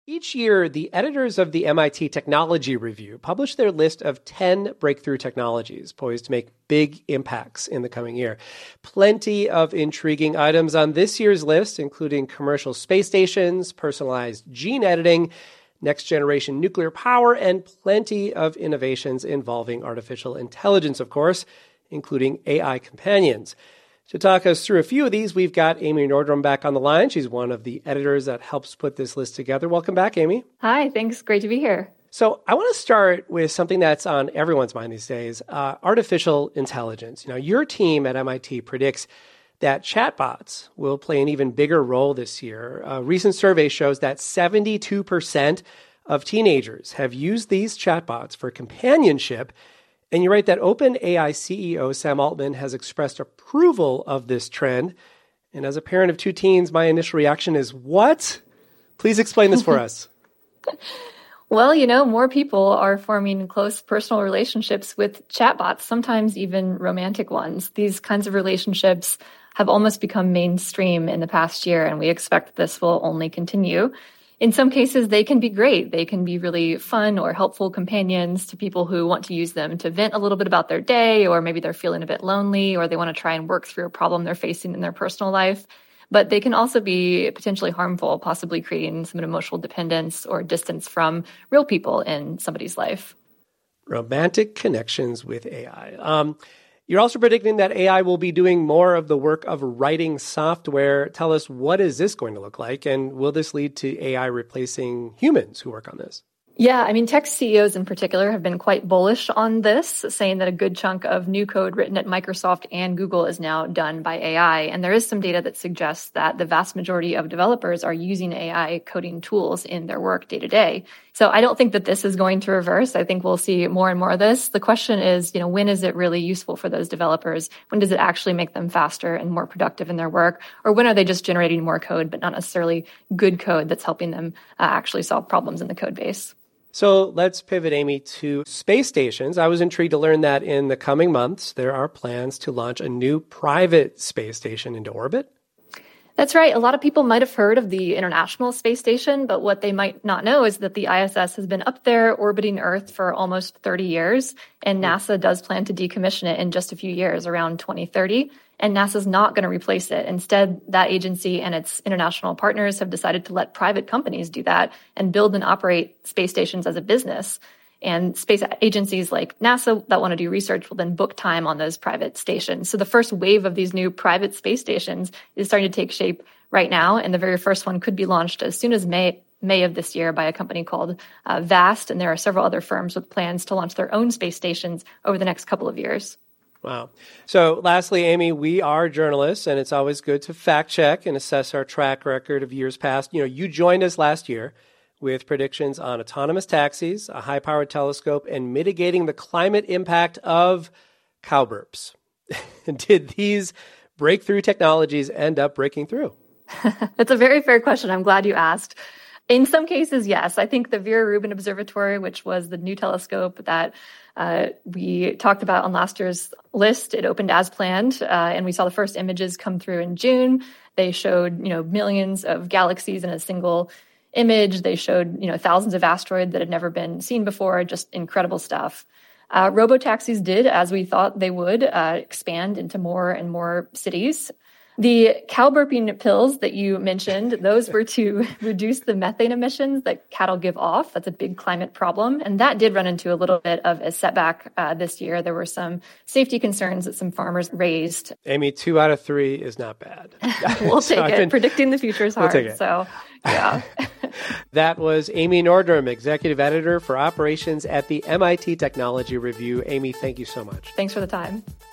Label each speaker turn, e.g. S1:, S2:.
S1: Each year, the editors of the MIT Technology Review publish their list of 10 breakthrough technologies poised to make big impacts in the coming year. Plenty of intriguing items on this year's list, including commercial space stations, personalized gene editing, next-generation nuclear power, and plenty of innovations involving artificial intelligence, of course, including AI companions. To talk us through a few of these, we've got Amy Nordrum back on the line. She's one of the editors that helps put this list together. Welcome back, Amy.
S2: Hi, thanks. Great to be here.
S1: So I want to start with something that's on everyone's mind these days, artificial intelligence. Your team at MIT predicts that chatbots will play an even bigger role this year. A recent survey shows that 72% of teenagers have used these chatbots for companionship. And you write that OpenAI CEO Sam Altman has expressed approval of this trend. And as a parent of two teens, my initial reaction is, what? Please explain this for us.
S2: Well, more people are forming close personal relationships with chatbots, sometimes even romantic ones. These kinds of relationships have almost become mainstream in the past year, and we expect this will only continue. In some cases, they can be great. They can be really fun or helpful companions to people who want to use them to vent a little bit about their day, or maybe they're feeling a bit lonely, or they want to try and work through a problem they're facing in their personal life. But they can also be potentially harmful, possibly creating some emotional dependence or distance from real people in somebody's life.
S1: Romantic connections with AI. You're also predicting that AI will be doing more of the work of writing software. Tell us, what is this going to look like? And will this lead to AI replacing humans who work on this?
S2: Yeah, tech CEOs in particular have been quite bullish on this, saying that a good chunk of new code written at Microsoft and Google is now done by AI. And there is some data that suggests that the vast majority of developers are using AI coding tools in their work day to day. So I don't think that this is going to reverse. I think we'll see more and more of this. The question is, when is it really useful for those developers? When does it actually make them faster and more productive in their work? Or when are they just generating more code, but not necessarily good code that's helping them actually solve problems in the code base?
S1: So let's pivot, Amy, to space stations. I was intrigued to learn that in the coming months, there are plans to launch a new private space station into orbit.
S2: That's right. A lot of people might have heard of the International Space Station, but what they might not know is that the ISS has been up there orbiting Earth for almost 30 years, and NASA does plan to decommission it in just a few years, around 2030, and NASA's not going to replace it. Instead, that agency and its international partners have decided to let private companies do that and build and operate space stations as a business. And space agencies like NASA that want to do research will then book time on those private stations. So the first wave of these new private space stations is starting to take shape right now. And the very first one could be launched as soon as May of this year by a company called VAST. And there are several other firms with plans to launch their own space stations over the next couple of years.
S1: Wow. So lastly, Amy, we are journalists, and it's always good to fact check and assess our track record of years past. You joined us last year with predictions on autonomous taxis, a high-powered telescope, and mitigating the climate impact of cow burps. Did these breakthrough technologies end up breaking through?
S2: That's a very fair question. I'm glad you asked. In some cases, yes. I think the Vera Rubin Observatory, which was the new telescope that we talked about on last year's list, it opened as planned, and we saw the first images come through in June. They showed, millions of galaxies in a single image. They showed, thousands of asteroids that had never been seen before, just incredible stuff. Robotaxis did, as we thought they would, expand into more and more cities. The cow burping pills that you mentioned, those were to reduce the methane emissions that cattle give off. That's a big climate problem. And that did run into a little bit of a setback this year. There were some safety concerns that some farmers raised.
S1: Amy, 2 out of 3 is not bad.
S2: We'll take it. Predicting the future is hard.
S1: We'll take it.
S2: So, yeah.
S1: That was Amy Nordrum, Executive Editor for Operations at the MIT Technology Review. Amy, thank you so much.
S2: Thanks for the time.